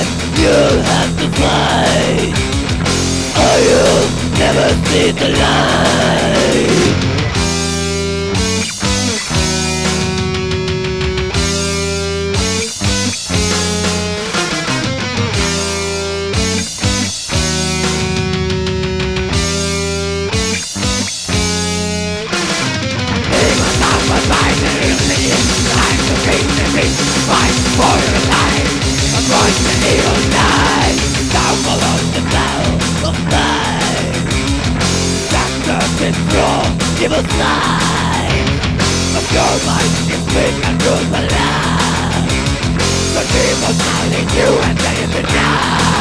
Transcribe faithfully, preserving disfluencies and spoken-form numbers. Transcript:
You'll have to fight, or you'll never see the light. Fight for your life, avoid the evil night. Down below the bell of night. Darkness is strong, evil side of your mind is weak and rule the land. The demons hiding you and they in the night.